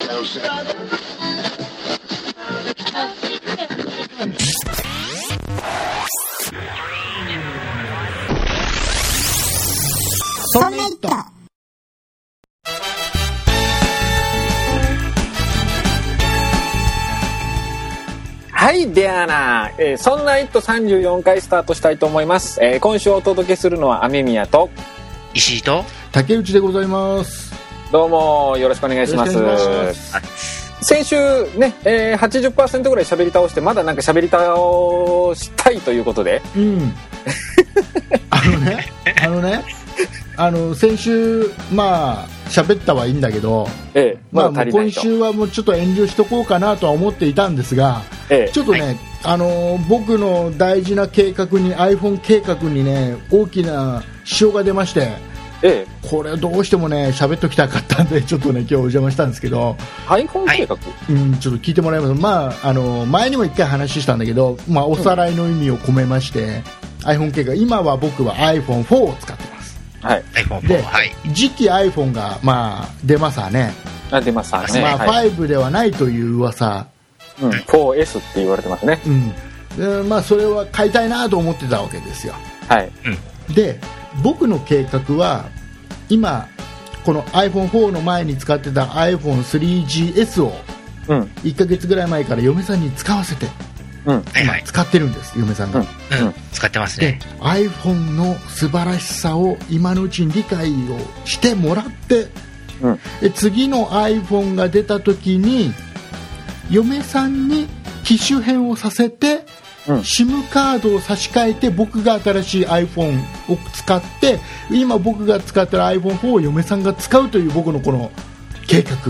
そんな糸。 はい、ではな、そんな「イット！」34回スタートしたいと思います。今週お届けするのは雨宮と石井と竹内でございます。 どうもよろしくお願いします。先週ね、80% ぐらい喋り倒して、まだなんか喋り倒したいということで、 先週まあ喋ったはいいんだけど、まあ、今週はもうちょっと遠慮しとこうかなとは思っていたんですが、ちょっとね、僕の大事な計画に iPhone 計画にね大きな支障が出まして、これどうしてもね喋っときたかったんで、ちょっとね今日お邪魔したんですけど、 iPhone 計画、 ちょっと聞いてもらいます。まあ前にも一回話したんだけど、まあ、おさらいの意味を込めまして、iPhone 計画、今は僕は iPhone4 を使ってます。 はい、 で、次期 iPhone がまあ出ますわね。 出ますわね。 まあ、5ではないという噂、 4S って言われてますね。 でまあ、それは買いたいなと思ってたわけですよ。で、僕の計画は今この iPhone4 の前に使ってた iPhone3GS を1ヶ月ぐらい前から嫁さんに使わせて、今使ってるんです、嫁さんが。 使ってますね。 で iPhone の素晴らしさを今のうちに理解をしてもらって、次の iPhone が出た時に嫁さんに機種変をさせて、SIM カードを差し替えて、僕が新しい iPhone を使って、今僕が使ってる iPhone4 を嫁さんが使うという僕のこの計画、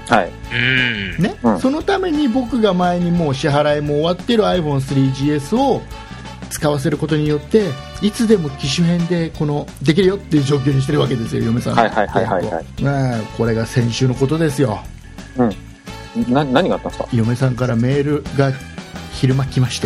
そのために僕が前にもう支払いも終わっている iPhone3GS を使わせることによって、いつでも機種変でできるよっていう状況にしてるわけですよ、嫁さんの。これが先週のことですよ。 何があったんですか？ 嫁さんからメールが昼間来まして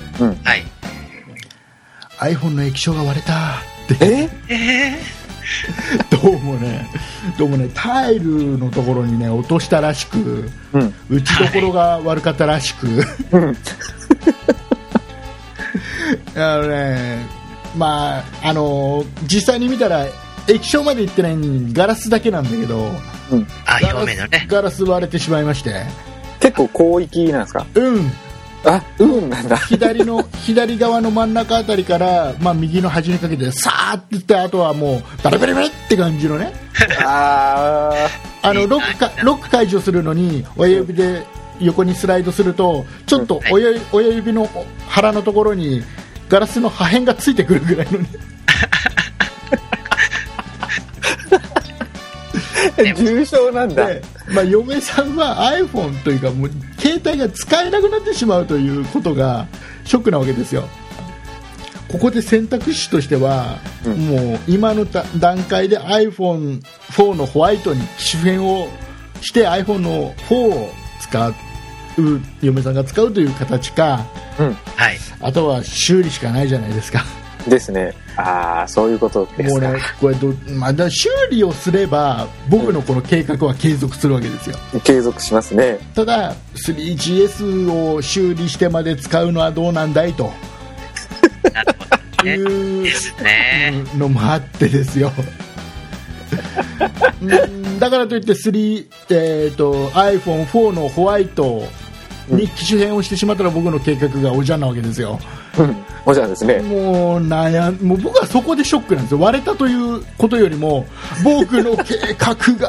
、iPhone の液晶が割れたって。どうもねタイルのところにね落としたらしく、打ちどころが悪かったらしく、まあ実際に見たら液晶までいってないガラスだけなんだけど、 表面のねガラス割れてしまいまして。 結構広域なんですか？なんだ。左側の真ん中あたりから、まあ、右の端にかけてさーっていって、あとはもうバリバリバリって感じのね。ロック解除するのに親指で横にスライドすると、ちょっと親指の腹のところにガラスの破片がついてくるぐらいのね。 重症なんだ。 まあ、嫁さんは iPhone というかもう携帯が使えなくなってしまうということがショックなわけですよ。ここで選択肢としては、もう今の段階で iPhone4 のホワイトに機種変をして iPhone の4を使う、嫁さんが使うという形か、あとは修理しかないじゃないですか。 ですね。そういうことですか。 もうね、これだ修理をすれば僕のこの計画は継続するわけですよ。 継続しますね。 ただ 3GS を修理してまで使うのはどうなんだいというのもあってですよ。だからといってiPhone4 のホワイトに機種変をしてしまったら僕の計画がおじゃんなわけですよ。 おじゃんですね。 もう僕はそこでショックなんですよ。割れたということよりも僕の計画が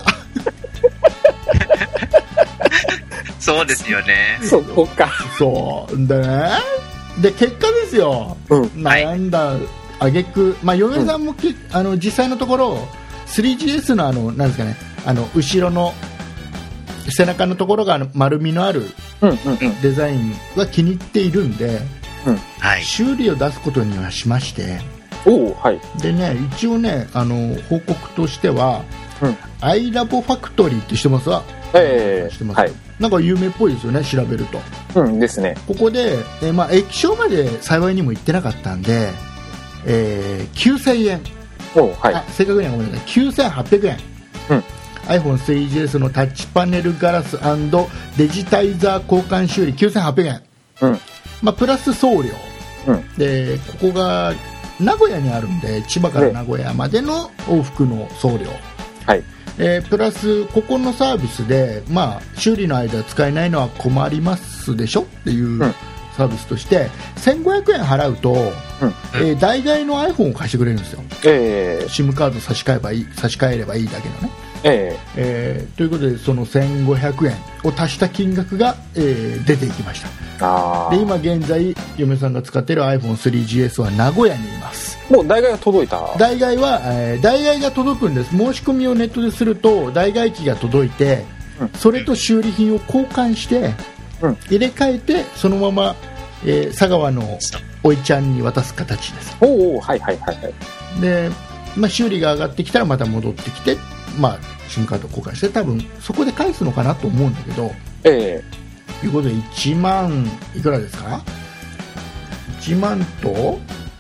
そうですよね。 そこか。 そうでね、で結果ですよ、悩んだ挙句、まあ、嫁さんも実際のところ 3GS のなんですかね、後ろの背中のところが丸みのあるデザインは気に入っているんで、修理を出すことにはしまして、でね、一応ね報告としては、iLab Factory って知ってますか？知ってます、なんか有名っぽいですよね、調べると。 ですね。 ここで、まあ、液晶まで幸いにも行ってなかったんで、9000円、正確にはごめんなさい、9800円、 iPhone 3GS のタッチパネルガラス&デジタイザー交換修理9800円、プラス送料、でここが名古屋にあるんで千葉から名古屋までの往復の送料、プラスここのサービスで、修理の間使えないのは困りますでしょっていうサービスとして1500円払うと、代替の iPhone を貸してくれるんですよ、SIM カード差し替えればいいだけのね、ということでその1500円を足した金額が、出ていきました。で今現在嫁さんが使っている iPhone3GS は名古屋にいます。 もう代替が届いた？ 代替が届くんです。申し込みをネットですると代替機が届いて、それと修理品を交換して、入れ替えてそのまま、佐川のおいちゃんに渡す形です。で、修理が上がってきたらまた戻ってきて、SIM カード交換して多分そこで返すのかなと思うんだけど、ということで1万いくらですか？1万と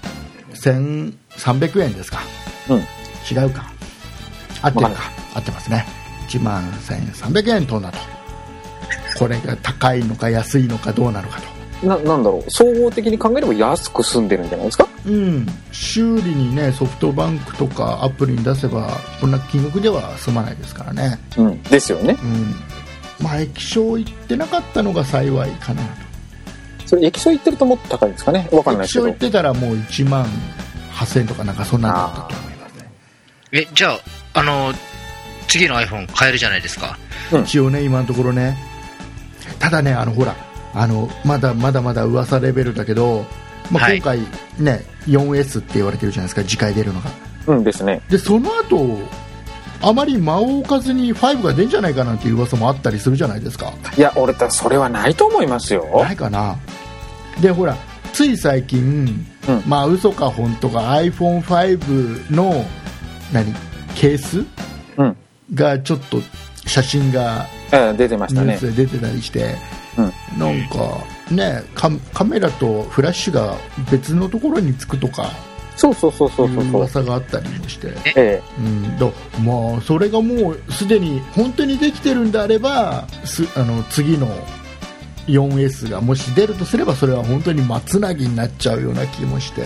1300円ですか、違うか、合ってるか、合ってますね。1万1300円となと、これが高いのか安いのかどうなのかと、 なんだろう、総合的に考えれば安く済んでるんじゃないですか。 修理にねソフトバンクとかアプリに出せばこんな金額では済まないですからね。 ですよね。 液晶行ってなかったのが幸いかなと。 それ液晶行ってるともっと高いんですかね、分かんないですけど。 液晶行ってたらもう1万8000円とかなんかそんなのだったと思いますね。 じゃあ次の iPhone 買えるじゃないですか。 一応ね今のところね。ただねほらまだ噂レベルだけど、今回ね 4S って言われてるじゃないですか、次回出るのが。 ですね。 でその後あまり間を置かずに5が出るんじゃないかなんていう噂もあったりするじゃないですか。 いや俺それはないと思いますよ。 ないかな。でほらつい最近、嘘か本当か iPhone5 のケース、がちょっと写真が出てましたね。 ニュースで出てたりして、なんかねカメラとフラッシュが別のところにつくとかそういう噂があったりもして、それがもうすでに本当にできてるんであれば次の 4S がもし出るとすればそれは本当に松なぎになっちゃうような気もして。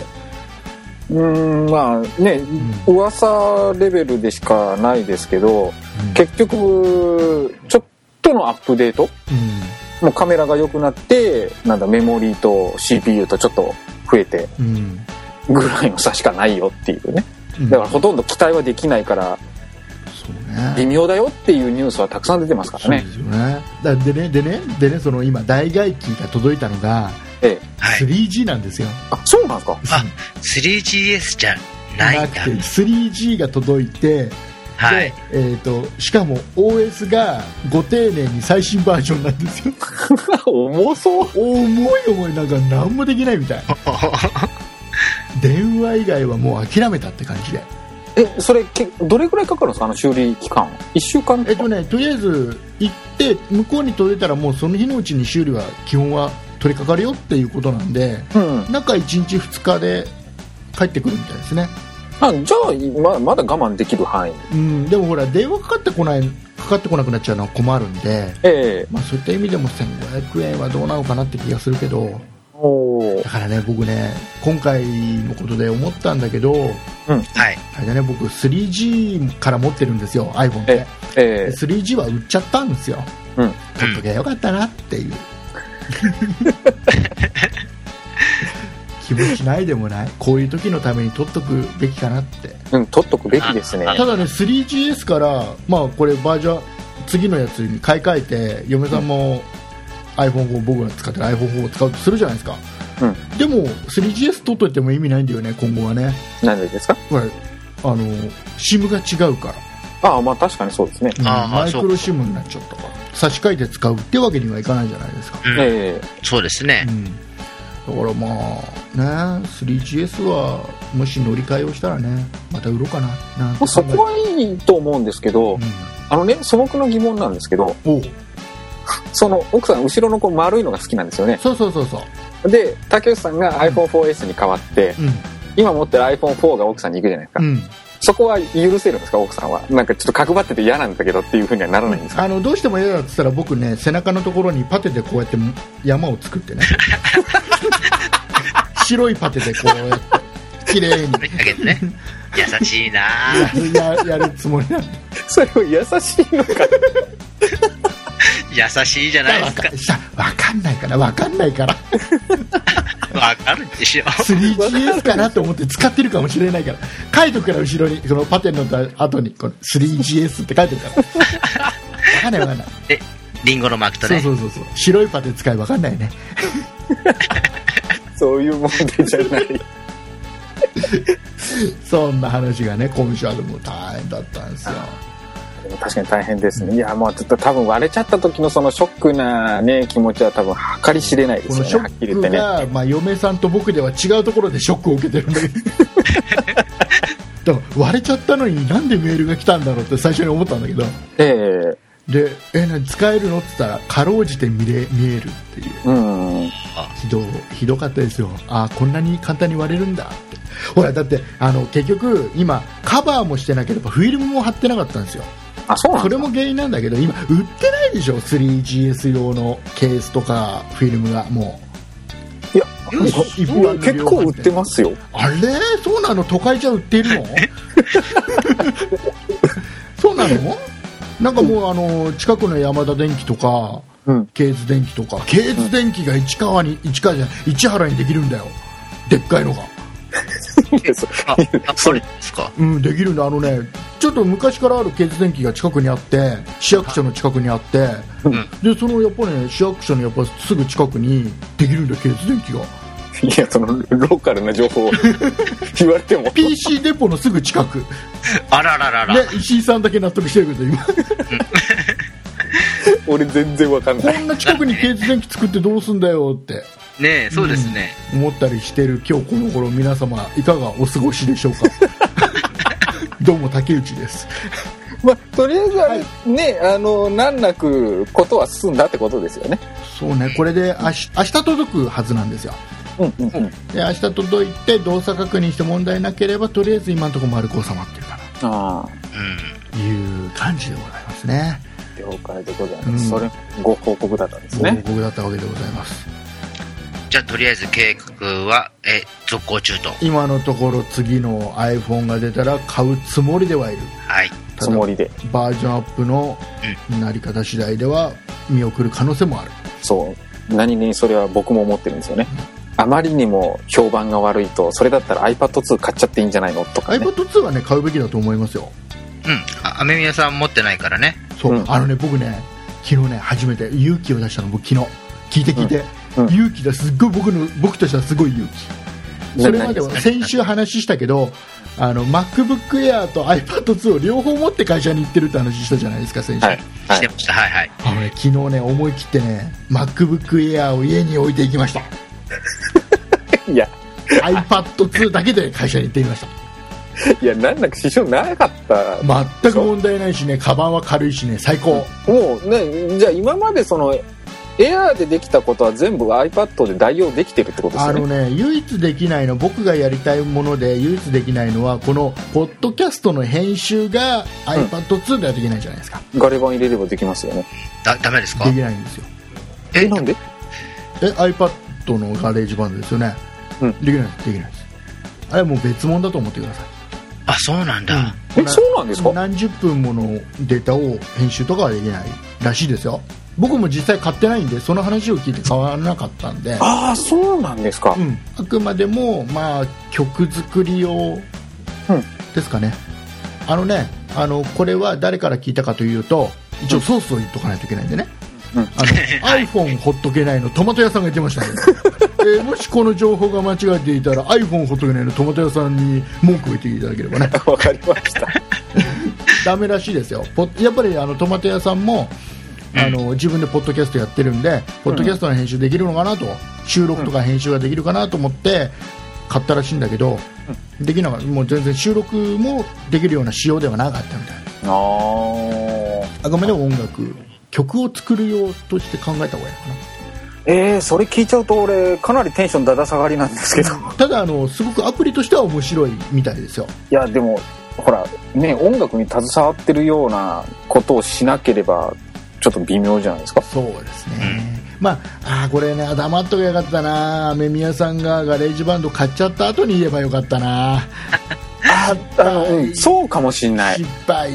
噂レベルでしかないですけど、結局ちょっとのアップデート、もうカメラが良くなってメモリーと CPU とちょっと増えてぐらいの差しかないよっていうね、だからほとんど期待はできないから微妙だよっていうニュースはたくさん出てますからね。 そうですよね。でねその今代替機が届いたのが3G なんですよ。 そうなんですか。 3GS じゃないんだ。 3G が届いて、しかも OS がご丁寧に最新バージョンなんですよ。 重そう。 重いなんか何もできないみたい。電話以外はもう諦めたって感じで。 それどれくらいかかるんですか、修理期間。1週間とか。 とりあえず行って向こうに届いたらもうその日のうちに修理は基本は取り掛かるよっていうことなんで、中1日2日で帰ってくるみたいですね。 じゃあまだ我慢できる範囲。 でもほら電話かかってこなくなっちゃうのは困るんで、そういった意味でも1500円はどうなのかなって気がするけど、だからね僕ね今回のことで思ったんだけど、あれだね、僕 3G から持ってるんですよ iPhone で、3G は売っちゃったんですよ。取っときゃよかったなっていう気持ちないでもない。こういう時のために取っとくべきかなって。 取っとくべきですね。 ただね 3GS からこれバージョン次のやつに買い替えて嫁さんも iPhone4 僕が使ってる iPhone4 を使うとするじゃないですか。でも 3GS 取っといても意味ないんだよね今後はね。 なんでですか。 SIM が違うから。 確かにそうですね。 マイクロ SIM になっちゃったから差し替えて使うってわけにはいかないじゃないですか。 そうですね。 だから3GS はもし乗り換えをしたらねまた売ろうかななんて。 そこはいいと思うんですけど、素朴な疑問なんですけど、その奥さん後ろの丸いのが好きなんですよね。 そうで竹内さんが iPhone4S に変わって、今持ってる iPhone4 が奥さんに行くじゃないですか、 そこは許せるんですか、奥さんは。なんかちょっと角張ってて嫌なんだけどっていう風にはならないんですか。 どうしても嫌だって言ったら僕ね、背中のところにパテでこうやって山を作ってね白いパテでこうやって綺麗にね、優しいなやるつもりなんで。 それは優しいのか優しいじゃないですか。 分かんないから分かるでしょ。 3GS かなと思って使ってるかもしれないから書いとくから、後ろにそのパテの後にこの 3GS って書いてるから分かんないリンゴのマークとね。 そう白いパテ使い分かんないねそういう問題じゃないそんな話がね、今週はでも大変だったんですよ。 確かに大変ですね。いや、もうちょっと多分割れちゃった時のそのショックなね気持ちは多分計り知れないですよね。 このショックが、まあ、嫁さんと僕では違うところでショックを受けてるんだけどだから割れちゃったのになんでメールが来たんだろうって最初に思ったんだけど、で使えるのって言ったらかろうじて見えるっていう、ひどかったですよ。こんなに簡単に割れるんだって。ほらだって結局今カバーもしてなければフィルムも貼ってなかったんですよ。 そうなんですか。 それも原因なんだけど、今売ってないでしょ、 3GS 用のケースとかフィルムが。もういや結構売ってますよ。 あれそうなの？都会じゃ売っているのそうなの？なんかもう近くのヤマダ電機とか、ケーズ電機とか、ケーズ電機が市原にできるんだよ、でっかいのがそれですか。 できるんだ。ちょっと昔からあるケーズ電機が近くにあって、市役所の近くにあって、でそのやっぱね、市役所のやっぱすぐ近くにできるんだよ、ケーズ電機が。 いや、そのローカルな情報を言われても PC デポのすぐ近く。 あらららら、 ね、石井さんだけ納得してるけど今俺全然わかんない。 こんな近くにケーズ電機作ってどうすんだよってねえ、そうですね、 思ったりしてる今日この頃、皆様いかがお過ごしでしょうかどうも竹内です。 とりあえずはね、難なくことは進んだってことですよね。 そうね、これで明日届くはずなんですよ。で明日届いて動作確認して問題なければ、とりあえず今のところ丸く収まってるかなという感じでございますね。 了解でございます。それご報告だったんですね。 ご報告だったわけでございます。 じゃあとりあえず計画は続行中と。 今のところ次の iPhone が出たら買うつもりではいる。 はい、 つもりで。 バージョンアップのなり方次第では見送る可能性もある。 そう何にそれは僕も思ってるんですよね。あまりにも評判が悪いと、それだったら iPad2 買っちゃっていいんじゃないのとかね。 iPad2 はね買うべきだと思いますよ。 アメミヤさん持ってないからね。 そう、僕ね昨日ね初めて勇気を出したの。僕昨日聞いて、勇気だ、すっごい僕としてはすごい勇気。それまでは先週話したけどMacBook Air と iPad2 を両方持って会社に行ってるって話したじゃないですか、先週。 してました。 昨日ね思い切ってね MacBook Air を家に置いていきました。 いや iPad2 だけで会社に行ってみました。 いや、なんだか支障なかった。 全く問題ないしね、カバンは軽いしね、最高。 もうね、じゃあ今までそのエアーでできたことは全部 iPad で代用できてるってことですよね。 唯一できないの、僕がやりたいもので唯一できないのはこのポッドキャストの編集が iPad2 ではできないじゃないですか。 ガレ版入れればできますよね。 ダメですか？ できないんですよ。 なんで ？iPad のガレージバンドですよね。できないです。あれはもう別物だと思ってください。 あ、そうなんだ。 そうなんですか？ 何十分ものデータを編集とかはできないらしいですよ。僕も実際買ってないんでその話を聞いて買わなかったんで。 ああ、そうなんですか。 あくまでも曲作り用ですかね。これは誰から聞いたかというと、一応ソースを言っとかないといけないんでね、iPhone ほっとけないのトマト屋さんが言ってましたね。もしこの情報が間違えていたら iPhone ほっとけないのトマト屋さんに文句を言っていただければね。 わかりましたダメらしいですよ。やっぱりトマト屋さんも自分でポッドキャストやってるんで、ポッドキャストの編集できるのかなと、収録とか編集ができるかなと思って買ったらしいんだけど、できなかった。もう全然収録もできるような仕様ではなかったみたいな。あくまでも曲を作る用として考えた方がいいのかな。 それ聞いちゃうと俺かなりテンションだだ下がりなんですけど。 ただすごくアプリとしては面白いみたいですよ。 いやでもほらね、音楽に携わってるようなことをしなければちょっと微妙じゃないですか。 そうですね、まあ、これね黙っとけばよかったな。雨宮さんがガレージバンド買っちゃった後に言えばよかったな。 そうかもしんない。 失敗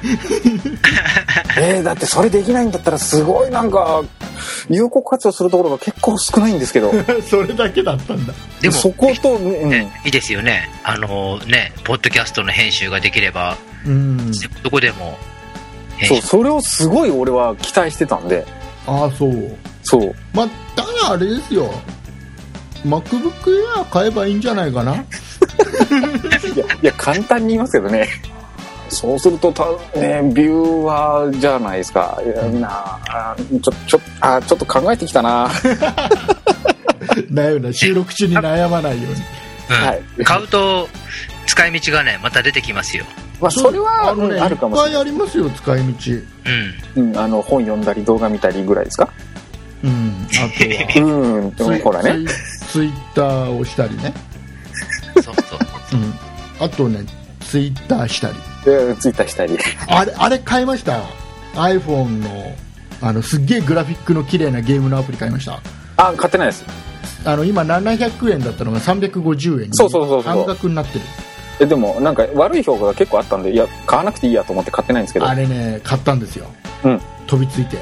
だってそれできないんだったらすごいなんか有効活用するところが結構少ないんですけどそれだけだったんだ。 でもそこと、 いいですよね。ポッドキャストの編集ができれば、どこでも編集。 それをすごい俺は期待してたんで。 そうまあただあれですよ、 MacBook Air 買えばいいんじゃないかな。 いや簡単に言いますけどね、そうするとビューワーじゃないですか。ちょっと考えてきたな。 だよな、収録中に悩まないように、 はい、買うと使い道がねまた出てきますよ。 まあ、それはあるかもしれない。 いっぱいありますよ使い道。 本読んだり動画見たりぐらいですか。 あとはほらね、 ツイッターをしたりね。 そう、 あとねツイッターしたり。あれ買いました。 iPhone のすっげえグラフィックの綺麗なゲームのアプリ買いました。 買ってないです。 今700円だったのが350円に半額になってる。 でもなんか悪い評価が結構あったんで、いや買わなくていいやと思って買ってないんですけど。 あれね買ったんですよ、飛びついて。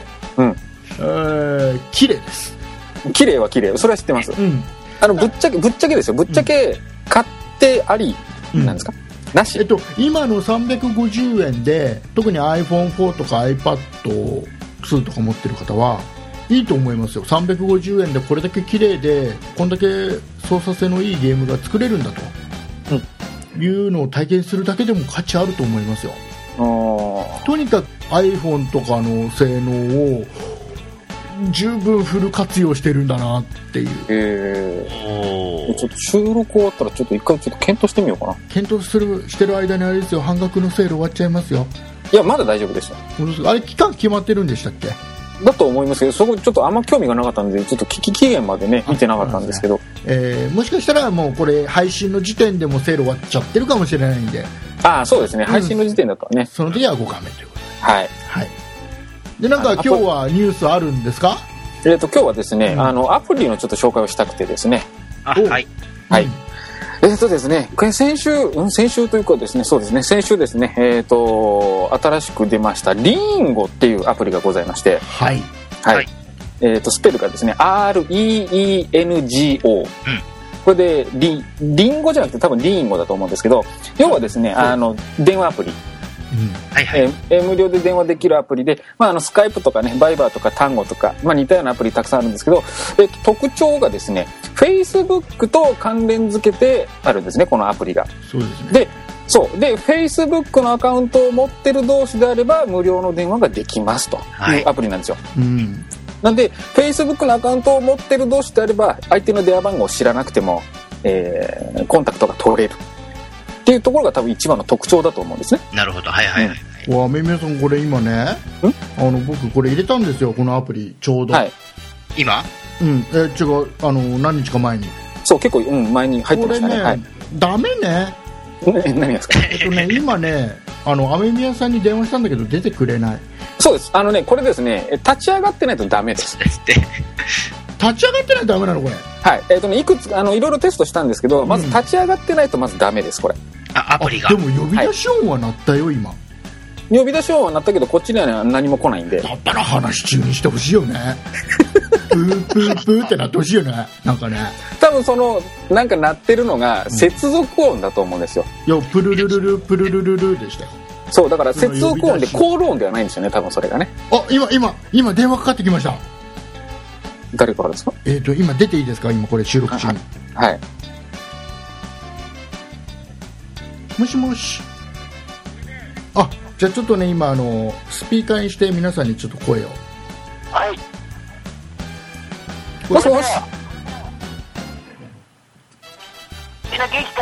綺麗です。綺麗は綺麗、それは知ってます。ぶっちゃけですよ。ぶっちゃけ買ってありなんですか、なし。 今の350円で特に iPhone4 とか iPad2 とか持ってる方はいいと思いますよ。350円でこれだけ綺麗でこんだけ操作性のいいゲームが作れるんだと、いうのを体験するだけでも価値あると思いますよ。とにかく iPhone とかの性能を十分フル活用してるんだなっていう。 ちょっと収録終わったらちょっと一回ちょっと検討してみようかな。 検討してる間にあれですよ、半額のセール終わっちゃいますよ。 いやまだ大丈夫ですよ。 あれ期間決まってるんでしたっけ。 だと思いますけど、そこちょっとあんま興味がなかったんでちょっと期限までね見てなかったんですけど、 もしかしたらもうこれ配信の時点でもセール終わっちゃってるかもしれないんで。 そうですね、配信の時点だとね、 その時はご勘弁ということで。 はい、 でなんか今日はニュースあるんですか。 今日はですね、アプリのちょっと紹介をしたくてですね。ですね、先週というかですね、そうですね、先週ですね、新しく出ましたリンゴっていうアプリがございまして、スペルがですね REENGO、これでリンゴじゃなくて多分リンゴだと思うんですけど、要はですね、電話アプリ、無料で電話できるアプリで、スカイプとかね、バイバーとかタンゴとか、似たようなアプリたくさんあるんですけど、特徴がですね Facebook と関連付けてあるんですね、このアプリが。 そうですね。 で Facebook のアカウントを持ってる同士であれば無料の電話ができますというアプリなんですよ。なんで Facebook のアカウントを持ってる同士であれば相手の電話番号を知らなくても、コンタクトが取れるっていうところが多分一番の特徴だと思うんですね。 なるほど、 めみやさんこれ今ね、僕これ入れたんですよ、このアプリちょうど。 今？ 違う、何日か前に。 そう、結構、前に入ってましたね。 これね、ダメね。 何ですか？ 今ね、雨宮さんに電話したんだけど出てくれない。 そうです。これですね、立ち上がってないとダメです。 立ち上がってないとダメなのこれ。 いくついろいろテストしたんですけど、まず立ち上がってないとまずダメです、これ。 アプリが。 でも呼び出し音は鳴ったよ、今。 呼び出し音は鳴ったけどこっちには何も来ないんで。 だったら話中にしてほしいよね。プープープーってなってほしいよね。なんかね、 多分なんか鳴ってるのが接続音だと思うんですよ。 いや、プルルルルプルルルルでしたよ。 そうだから接続音でコール音ではないんですよね、多分それがね。 今電話かかってきました。 誰からですか？ 今出ていいですか？今これ収録中に。もしもし。じゃあちょっとね、今スピーカーにして皆さんにちょっと声を。 もしもし。 みんな元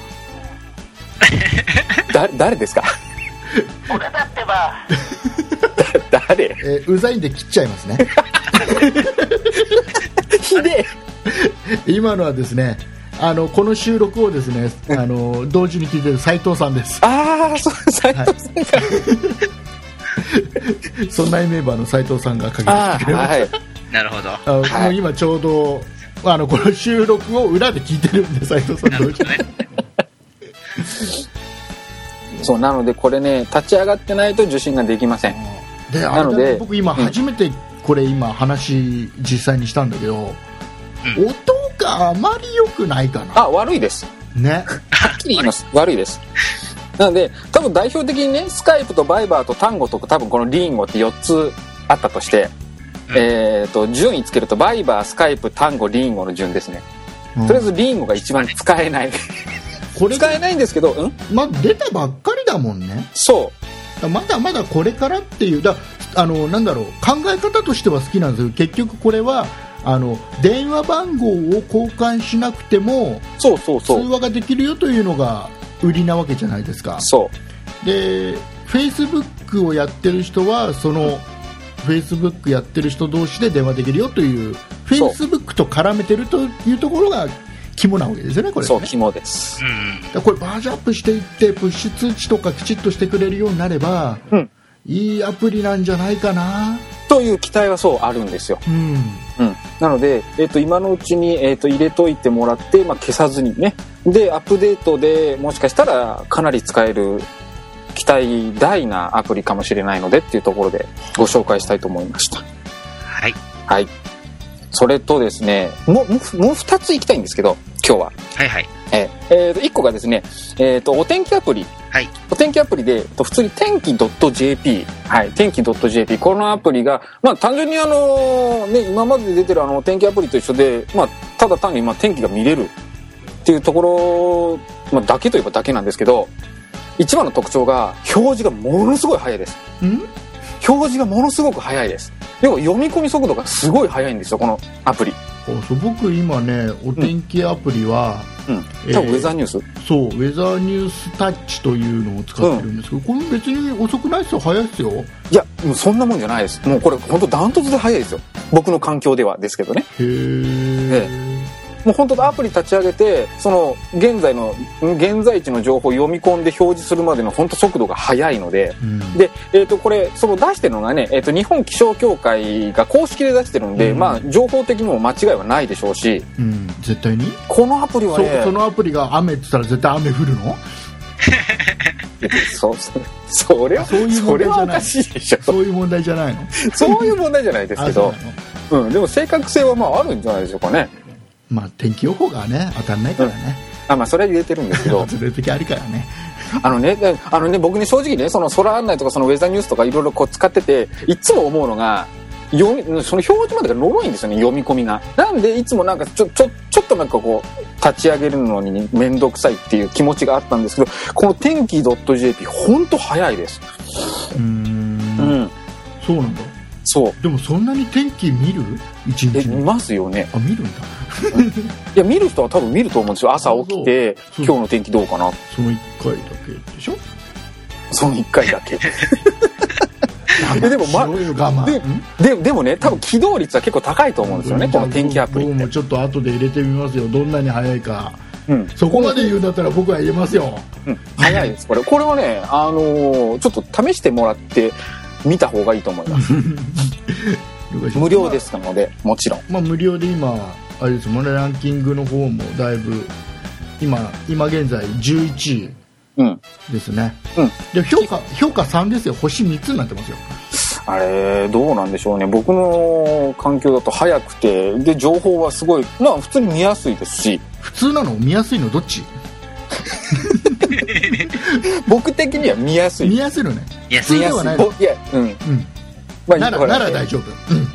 気かよ。 誰ですか？ 俺だってば。 誰？ うざいんで切っちゃいますね。 ひでえ。 今のはですね、 この収録をですね同時に聞いてる斉藤さんです。 ああ、そう、斉藤さんか、 そんなメンバーの斉藤さんがかけてきてくれました、はい、 なるほど。 もう今ちょうどこの収録を裏で聞いてるんで斉藤さん同時にそうなのでこれね立ち上がってないと受信ができません。 でなので僕今初めてこれ今話実際にしたんだけど、音があまり良くないかな。 あ、悪いですね。 はっきり言います。悪いです。なので多分代表的にねスカイプとバイバーとタンゴと多分このリンゴって4つあったとして、順位つけるとバイバー、スカイプ、タンゴ、リンゴの順ですね、とりあえずリンゴが一番使えないこれ使えないんですけど、 出たばっかりだもんね。 そうまだまだこれからっていうなんだろう、考え方としては好きなんですけど、結局これは電話番号を交換しなくても通話ができるよというのが売りなわけじゃないですか。 そうで Facebook をやってる人はその、Facebook やってる人同士で電話できるよという Facebook と絡めてるというところが肝なわけですよね。これね、 そう肝です、 これバージョンアップしていってプッシュ通知とかきちっとしてくれるようになれば、いいアプリなんじゃないかなという期待はそうあるんですよ、なので、今のうちに、入れといてもらって、消さずにね、でアップデートでもしかしたらかなり使える期待大なアプリかもしれないのでっていうところでご紹介したいと思いました。 はい、 はい、それとですねもう2ついきたいんですけど今日は、1個がですね、お天気アプリ、お天気アプリで普通に天気 .jp、天気 .jp、 このアプリが、単純に今まで出てるお天気アプリと一緒で、ただ単に天気が見れるっていうところ、だけといえばだけなんですけど、一番の特徴が表示がものすごい速いです。表示がものすごく速いです。要は読み込み速度がすごい速いんですよこのアプリ。 僕今ねお天気アプリは、 多分ウェザーニュース、 そうウェザーニュースタッチというのを使ってるんですけど、これ別に遅くないですよ、速いですよ。 いやもうそんなもんじゃないです。もうこれ本当ダントツで速いですよ、僕の環境ではですけどね。 へえ。 もう本当アプリ立ち上げてその現在地の情報を読み込んで表示するまでの本当速度が速いので、で、これその出してるのがね、日本気象協会が公式で出してるんで、情報的にも間違いはないでしょうし、 絶対にこのアプリはね、 そのアプリが雨って言ったら絶対雨降るのそれはおかしいでしょ。 そういう問題じゃないのそういう問題じゃないですけどでも正確性はあるんじゃないでしょうかね。 天気予報がね当たんないからね、 それは入れてるんですけど外れる時あるからね。 僕ね正直ねその空案内とかそのウェザーニュースとかいろいろ使ってていつも思うのがその表示までがのろいんですよね、読み込みが。なんでいつもちょっと立ち上げるのに面倒くさいっていう気持ちがあったんですけど、この天気 .jp 本当早いです。 そうなんだ。 そうでもそんなに天気見る？一日見ますよね。 見るんだいや見る人は多分見ると思うんですよ。朝起きて今日の天気どうかな、 その1回だけでしょ。 その1回だけでもね多分起動率は結構高いと思うんですよね、この天気アプリって。 僕もちょっと後で入れてみますよ、どんなに早いか。そこまで言うんだったら僕は言えますよ。 早いです。これはねちょっと試してもらって見た方がいいと思います無料ですのでもちろん、 無料で今あれですもんね、ランキングの方もだいぶ今現在11位ですね、で評価3ですよ。星3つになってますよ。 あれどうなんでしょうね。僕の環境だと早くてで情報はすごい普通に見やすいですし。 普通なの見やすいのどっち僕的には見やすい。 見やすいのね。 普通ではないの。なら大丈夫。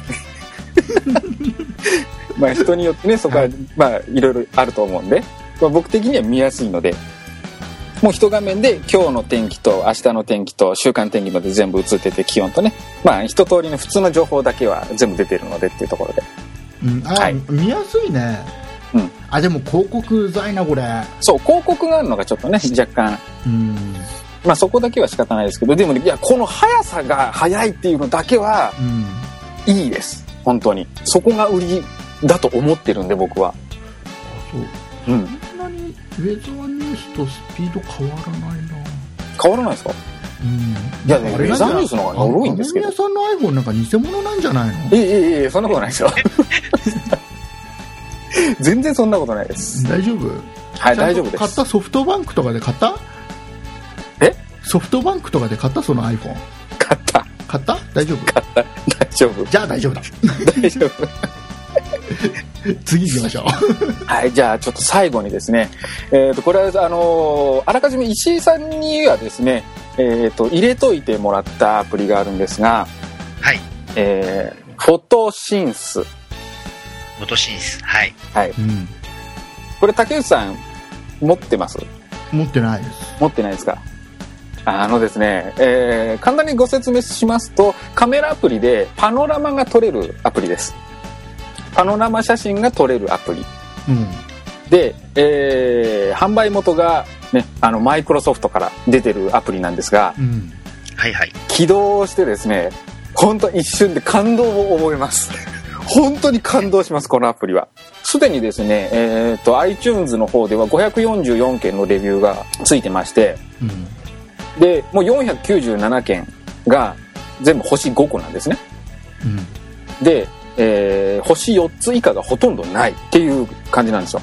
人によってねそこはいろいろあると思うんで、僕的には見やすいので、もう一画面で今日の天気と明日の天気と週間天気まで全部映ってて、気温とね一通りの普通の情報だけは全部出てるのでっていうところで、 見やすいね。でも広告うざいなこれ。 そう広告があるのがちょっとね若干そこだけは仕方ないですけど、でもこの速さが速いっていうのだけはいいです。本当にそこが売りだと思ってるんで僕は。 そんなにウェザーニュースとスピード変わらないな。 変わらないですか？いやね、ウェザーニュースの方が多いんですけど。 雨宮さんの iPhone なんか偽物なんじゃないの？ いえ、そんなことないですよ。全然そんなことないです。 大丈夫？ はい、大丈夫です。 買ったソフトバンクとかで買った？ソフトバンクとかで買ったその iPhone？ 買った大丈夫？ 買った大丈夫。 じゃあ大丈夫だ。 大丈夫。 次行きましょう。 はい、じゃあちょっと最後にですね、これはあらかじめ石井さんにはですね、入れといてもらったアプリがあるんですが、 はい。 フォトシンス。 フォトシンス。はい。 はい。これ竹内さん持ってます？ 持ってないです。 持ってないですか？ですね、簡単にご説明しますと、カメラアプリでパノラマが撮れるアプリです。パノラマ写真が撮れるアプリ。で、販売元がね、マイクロソフトから出てるアプリなんですが、 はいはい。 起動してですね、本当一瞬で感動を覚えます。本当に感動します、このアプリは。すでにですね、iTunes の方では544件のレビューがついてまして、でもう497件が全部星5個なんですね。で、星4つ以下がほとんどないっていう感じなんですよ。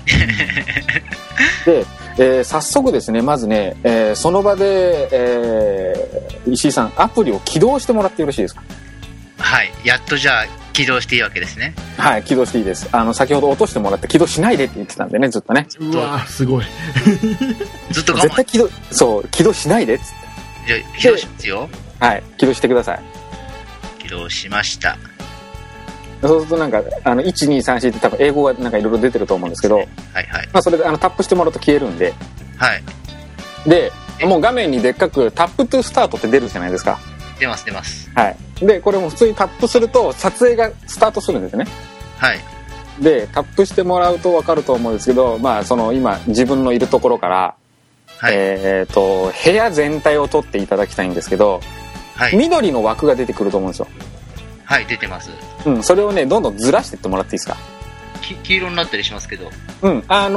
で、早速ですね、まずね、その場で、石井さんアプリを起動してもらってよろしいですか？ はい、やっとじゃあ起動していいわけですね。 はい、起動していいです。先ほど落としてもらって起動しないでって言ってたんでね、ずっとね。 うわすごい。 ずっと我慢。 絶対起動しないでっつって。 じゃあ起動しますよ。 はい、起動してください。 起動しました。 そうするとなんか1234って多分英語がなんかいろいろ出てると思うんですけど、はいはい。 まあそれでタップしてもらうと消えるんで。 はい。 で、もう画面にでっかくタップトゥスタートって出るじゃないですか。 出ます。 はい。で、これも普通にタップすると撮影がスタートするんですね。 はい。 で、タップしてもらうと分かると思うんですけど、まあ今自分のいるところから、はい、部屋全体を撮っていただきたいんですけど、はい、緑の枠が出てくると思うんですよ。 はい、出てます。 それをねどんどんずらしていってもらっていいですか？ 黄色になったりしますけど。 だんだん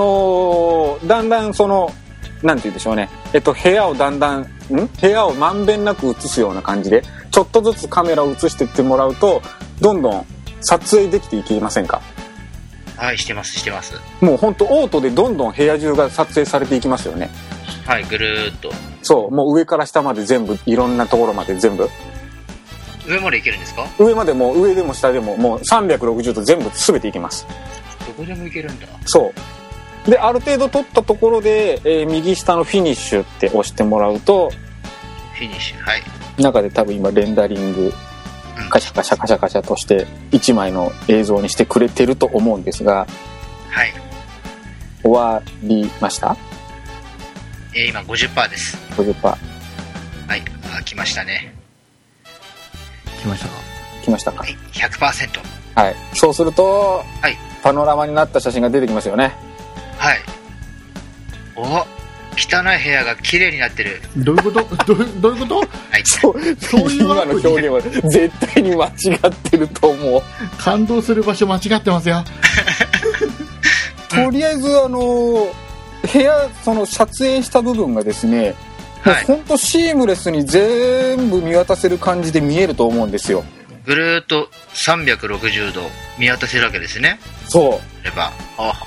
なんて言うんでしょうね。部屋を部屋をまんべんなく映すような感じで、ちょっとずつカメラを映していってもらうと、どんどん撮影できていきませんか？ はい、してます。 もう本当オートでどんどん部屋中が撮影されていきますよね。 はい、ぐるーっと。 そう、もう上から下まで全部、いろんなところまで全部。 上まで行けるんですか？ 上までも上でも下でももう360度全部全て行きます。 どこでも行けるんだ。 そうで、ある程度撮ったところで、右下のフィニッシュって押してもらうと、 フィニッシュ、はい、 中で多分今レンダリングカシャカシャとして1枚の映像にしてくれてると思うんですが、 はい、 終わりました？ 今 50% です。 50%。 はい、来ましたね。 来ましたか、 はい、100%。 はい、そうすると、 はい、 パノラマになった写真が出てきますよね。 はい。お、汚い部屋が綺麗になってる。 どういうことどういうこと？ はい、 そういう今の表現は絶対に間違ってると思う。 感動する場所間違ってますよ。 とりあえず部屋撮影した部分がですね、はい、ほんとシームレスに全部見渡せる感じで見えると思うんですよ。 ぐるーっと360度見渡せるわけですね。 そうれば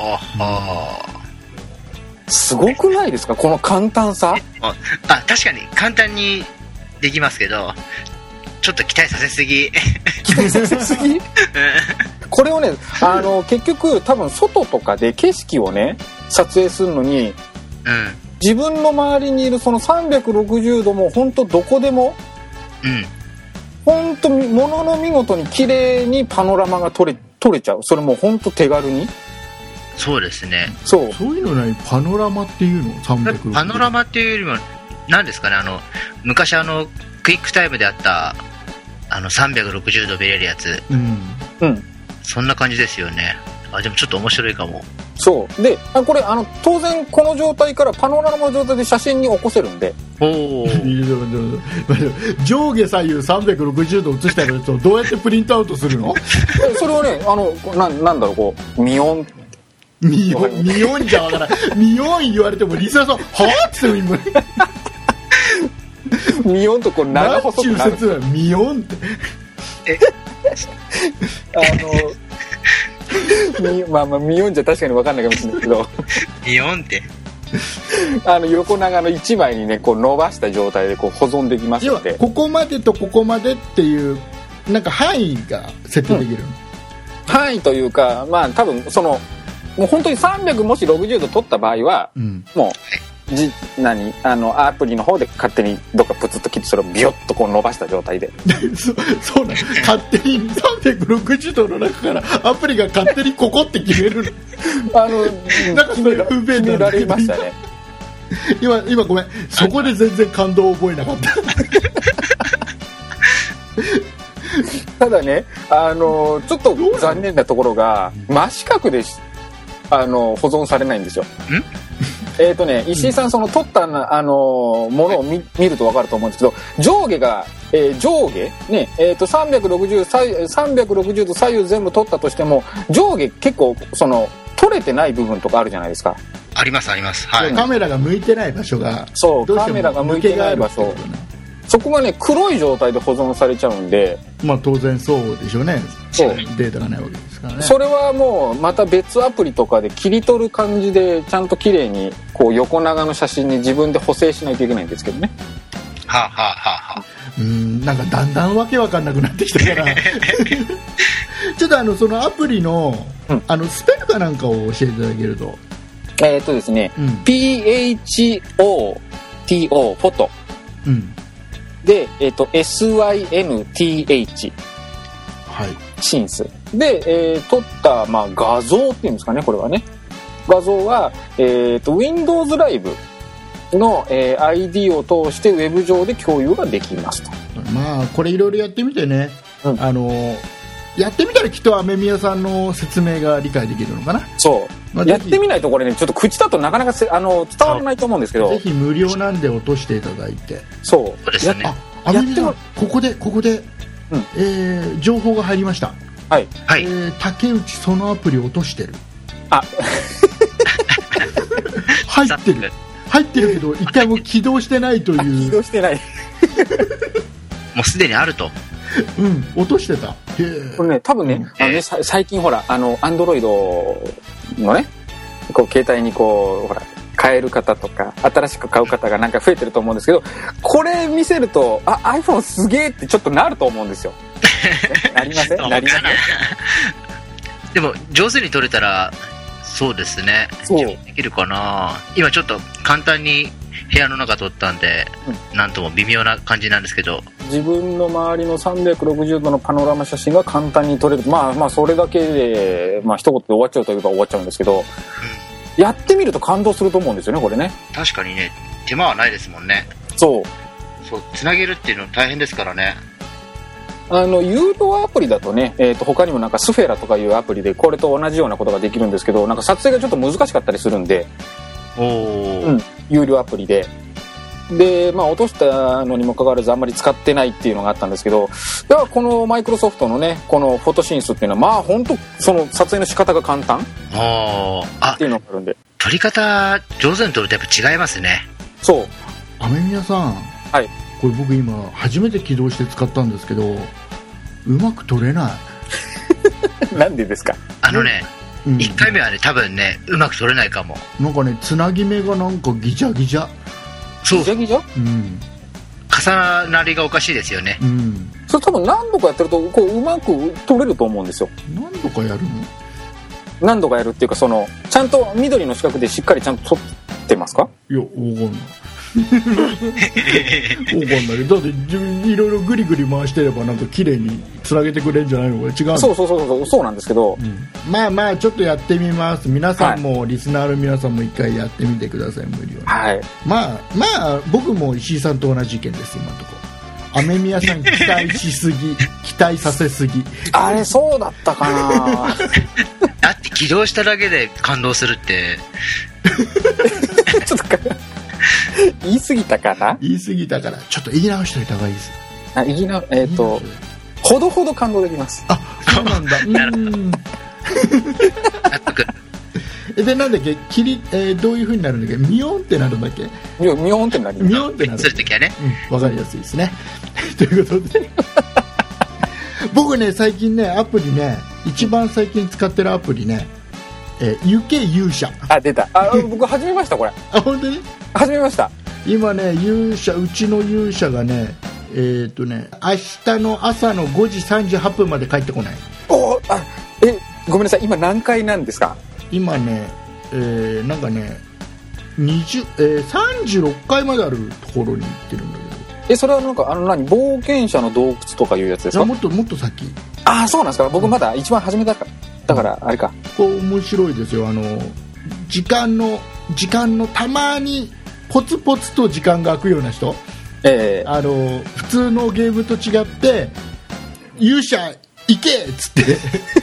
すごくないですか、この簡単さ。 確かに簡単にできますけど、ちょっと期待させすぎ。 これをね結局多分外とかで景色をね撮影するのに、自分の周りにいるその360度も本当どこでも、本当ものの見事に綺麗にパノラマが撮れちゃう。それも本当手軽に。 そうですね。 そういうのね、パノラマっていうの360度。 パノラマっていうよりも何ですかね、昔クイックタイムであった360度見れるやつ、そんな感じですよね。でもちょっと面白いかも。 そうで、これ当然この状態からパノラマの状態で写真に起こせるんで。 上下左右360度写したやつをどうやってプリントアウトするの？ それをねなんだろう、こうミオンミオンじゃわからん。ミオン言われてもリスナーさんはぁって言ってもミオンとこう長細くなる。 なんちゅう説明ミオンってまあミオンじゃ確かに分かんないかもしれないけどミオンって横長の1枚にねこう伸ばした状態でこう保存できますので、 ここまでとここまでっていうなんか範囲が設定できる、 範囲というかまあ多分そのもう本当に300もし60度取った場合は、もうアプリの方で勝手にどっかプツッと切ってそれをビヨッとこう伸ばした状態でそうなん勝手に360度の中からアプリが勝手にここって決めるなんかそれ不便決められましたね。 今ごめんそこで全然感動を覚えなかったただねちょっと残念なところが真四角で保存されないんですよ。石井さんその撮ったものを見ると分かると思うんですけど上下が、上下ね360度左右全部撮ったとしても上下結構その撮れてない部分とかあるじゃないですか。 あります、はい。 カメラが向いてない場所がそうカメラが向いてない場所そこがね黒い状態で保存されちゃうんでまあ当然そうでしょうね。そうデータがないわけですからね。 それはもうまた別アプリとかで切り取る感じでちゃんと綺麗にこう横長の写真に自分で補正しないといけないんですけどね。 はあ、はあはあ、 なんかだんだんわけわかんなくなってきたからちょっとそのアプリの、スペルかなんかを教えていただけると。 ですね、PHOTO フォト、で、SYNTH、 はい、 シンスで、撮った、まあ、画像っていうんですかねこれはね画像は、Windows ライブの、ID を通してウェブ上で共有ができますと。 まあこれいろいろやってみてね、やってみたらきっと雨宮さんの説明が理解できるのかな。 そう、やってみないとこれねちょっと口だとなかなか伝わらないと思うんですけどぜひ無料なんで落としていただいてそうですね。 雨宮さんここで、情報が入りました。 はい、 竹内そのアプリ落としてる。入ってるけど一回も起動してないという起動してないもうすでにあると落としてた。 これね多分ね、最近ほらAndroid のねこう携帯にこうほら変える方とか新しく買う方がなんか増えてると思うんですけどこれ見せるとiPhone すげえってちょっとなると思うんですよなりませんなりませんでも上手に撮れたらそうですねできるかな。今ちょっと簡単に部屋の中撮ったんで、なんとも微妙な感じなんですけど自分の周りの360度のパノラマ写真が簡単に撮れる。まあそれだけで、一言で終わっちゃうといえば終わっちゃうんですけど、やってみると感動すると思うんですよねこれね。 確かにね手間はないですもんね。そうつなげるっていうの大変ですからね。 誘導アプリだとね、他にもなんかスフェラとかいうアプリでこれと同じようなことができるんですけどなんか撮影がちょっと難しかったりするんで有料アプリで落としたのにもかかわらずあんまり使ってないっていうのがあったんですけどこのマイクロソフトのねこのフォトシンスっていうのは本当その撮影の仕方が簡単っていうのがあるんで撮り方上手に撮るとやっぱ違いますね。 そう雨宮さん、 はいこれ僕今初めて起動して使ったんですけどうまく撮れないなんでですか。 1回目はね多分ねうまく撮れないかも。 なんかねつなぎ目がなんかギチャギチャギチャギチャ重なりがおかしいですよね。 それ多分何度かやってるとこううまく撮れると思うんですよ。 何度かやるの？ 何度かやるっていうかちゃんと緑の四角でしっかりちゃんと撮ってますか？ いやわかんないわかんないけどだっていろいろグリグリ回してればなんか綺麗につなげてくれるんじゃないのこれ違うの？ そうなんですけど、 まあちょっとやってみます。皆さんも、リスナーの皆さんも一回やってみてください無料に。まあ僕も石井さんと同じ意見です今のところ。雨宮さん期待しすぎ期待させすぎあれそうだったかなだって起動しただけで感動するってちょっと言い過ぎたかな。 言い過ぎたからちょっと言い直しておいた方がいいです。 ほどほど感動できます。 そうなんだ納得でなんだっけどういう風になるんだっけ、ミヨンってなるんだっけ。 ミヨンってなる。 ミヨンってなる。 するときはね。 わかりやすいですね。ということで僕ね最近ねアプリね一番最近使ってるアプリね、行け勇者。 あ出た。僕始めましたこれ。 あ本当に？ 始めました。 今ね勇者うちの勇者がね明日の朝の5時38分まで帰ってこない。 ごめんなさい今何回なんですか？ 今ね、なんかね36回まであるところに行ってるんだけど。 それはなんか冒険者の洞窟とかいうやつですか？ もっと先。 そうなんですか。僕まだ一番初めだからあれか。 こう面白いですよ。時間のたまにポツポツと時間が空くような人、普通のゲームと違って勇者行けっつって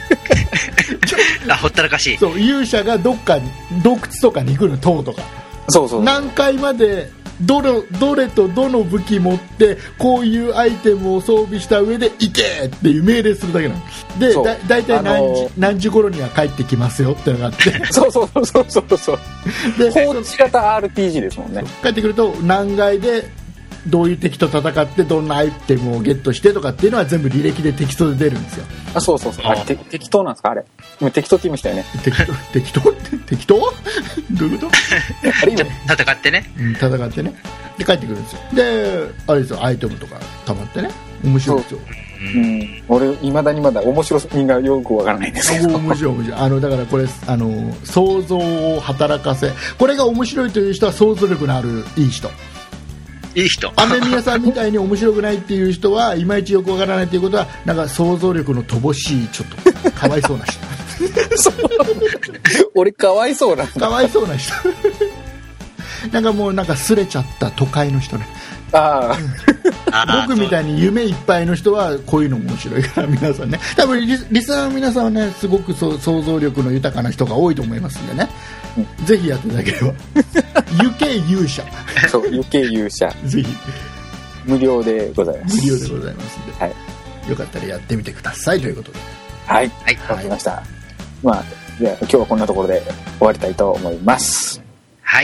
ほったらかしい。 そう勇者がどっか洞窟とかに行くの、塔とか。 そう何回までどれとどの武器持ってこういうアイテムを装備した上で行けっていう命令するだけなので、だいたい何時頃には帰ってきますよってのがあってそうで放置型 RPG ですもんね。 帰ってくると何階でどういう敵と戦ってどんなアイテムをゲットしてとかっていうのは全部履歴でテキストで出るんですよ。 そうあれ適当なんですか？あれ今適当って言いましたよね。 適当どういうことあれ今戦ってね、 戦ってねで帰ってくるんですよ。であれですよ、アイテムとか溜まってね面白いですよ。 俺未だにまだ面白みがよくわからないんですけど。 面白いだからこれ想像を働かせ、これが面白いという人は想像力のあるいい人。雨宮さんみたいに面白くないっていう人はいまいちよくわからないっていうことはなんか想像力の乏しいちょっとかわいそうな人俺かわいそうな人なんかもうなんかすれちゃった都会の人ね。僕みたいに夢いっぱいの人はこういうのも面白いから皆さんね、多分リスナーの皆さんはねすごく想像力の豊かな人が多いと思いますんでね、ぜひやっていただければ行け勇者行け勇者ぜひ無料でございますんで、 よかったらやってみてくださいということで、 わかりました。じゃあ今日はこんなところで終わりたいと思います。はい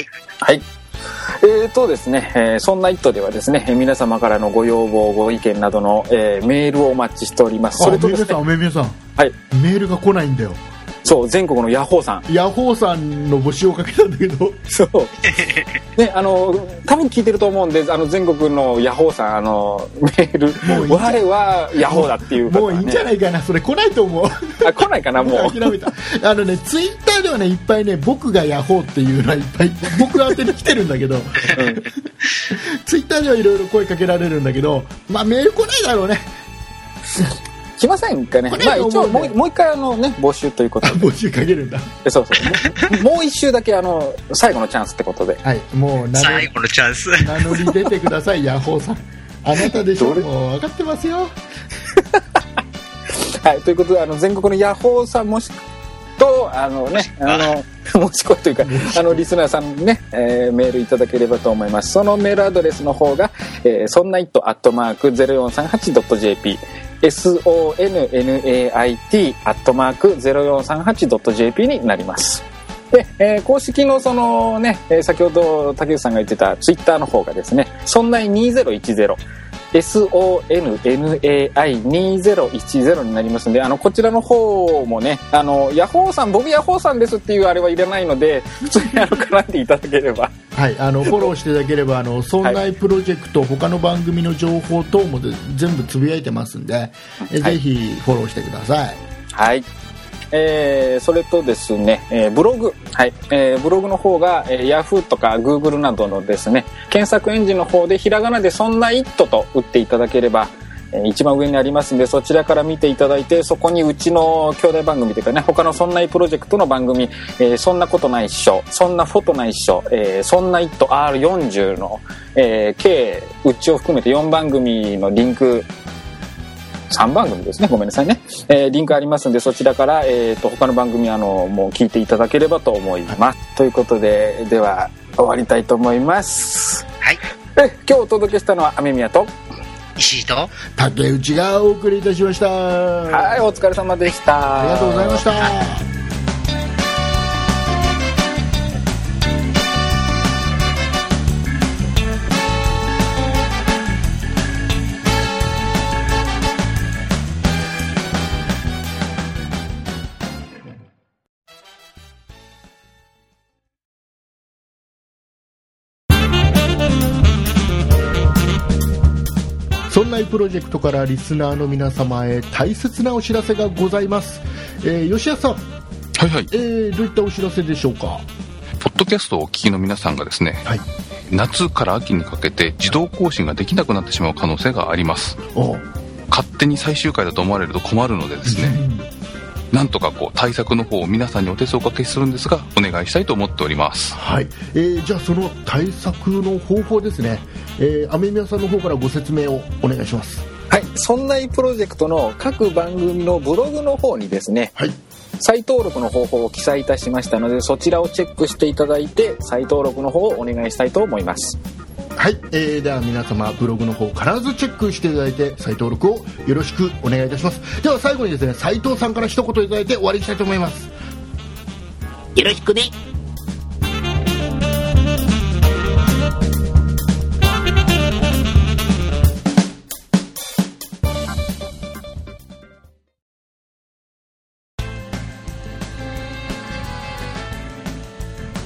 ですね、そんな一途ではですね皆様からのご要望ご意見などの、メールをお待ちしております。それとですね皆さん、メールが来ないんだよ。 そう全国のヤホーさんの募集をかけたんだけどそうね多分聞いてると思うんで全国のヤホーさんメール我はヤホーだっていう方、 もういいんじゃないかな、それ来ないと思う来ないかな、もう諦めた。ツイッターではねいっぱいね僕がヤホーっていうのはいっぱい僕宛てに来てるんだけど、ツイッターではいろいろ声かけられるんだけどメール来ないだろうね来ませんかね。一応もう一回募集ということで募集かけるんだ。 もう一周だけ最後のチャンスってことで、 もう最後のチャンス名乗り出てくださいヤホーさん、あなたでしょ、もう分かってますよということで全国のヤホーさんもしともしくはというかリスナーさんにね、メールいただければと思います。そのメールアドレスの方が、そんな it@0438.jp sonnait@0438.jp になります。で、公式の先ほど竹内さんが言ってたツイッターの方がですね、そんない2010 sonnai2010 になりますので、こちらの方もね、ヤホーさん、僕ヤホーさんですっていうあれはいらないので、普通に絡んでいただければ、 フォローしていただければそんないプロジェクト、他の番組の情報等も全部つぶやいてますんで、ぜひフォローしてください。 それとですね、ブログ、ブログの方が、Yahoo とか Google などのですね検索エンジンの方でひらがなでそんな it と打っていただければ、一番上にありますんで、そちらから見ていただいて、そこにうちの兄弟番組というかね、他のそんないプロジェクトの番組、そんなことないっしょ、そんなフォトないっしょ、そんな it R40 の、計うちを含めて4番組のリンク、3番組ですね、ごめんなさいね、リンクありますんで、そちらから、他の番組もう聞いていただければと思います。ということで、では終わりたいと思います。今日お届けしたのは雨宮と石井と竹内がお送りいたしました。 お疲れ様でした。 ありがとうございました。 内プロジェクトからリスナーの皆様へ大切なお知らせがございます。吉谷さん、 はいはい、 どういったお知らせでしょうか。 ポッドキャストをお聞きの皆さんがですね、はい、夏から秋にかけて自動更新ができなくなってしまう可能性があります。勝手に最終回だと思われると困るのでですね、なんとか対策の方を皆さんにお手数をおかけするんですが、お願いしたいと思っております。 はい、じゃあその対策の方法ですね、雨宮さんの方からご説明をお願いします。 はい、そんないプロジェクトの各番組のブログの方にですね、はい、再登録の方法を記載いたしましたので、そちらをチェックしていただいて再登録の方をお願いしたいと思います。 はい、では皆様ブログの方必ずチェックしていただいて再登録をよろしくお願いいたします。では最後にですね、斉藤さんから一言いただいて終わりにしたいと思います。 よろしくね。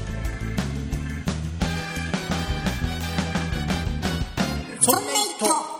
そんな糸